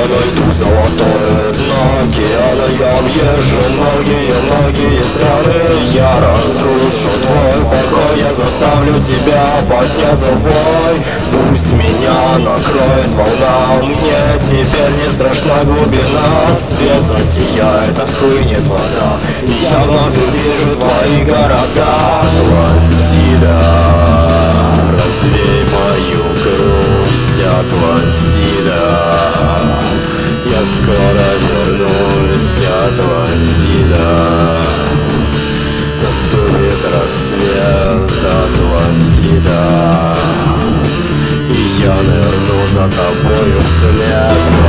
я найду золотое дно океана. Я объезжу многие страны. Я разрушу твой покой, я заставлю тебя подняться в бой. Пусть меня накроет волна, мне теперь не страшна глубина. Свет засияет, отхлынет вода, я вновь увижу твои города. Атлантида, развей мою грусть, Атлантида. Я скоро вернусь, Атлантида. Наступит рассвет, Атлантида, и я нырну за тобою вслед.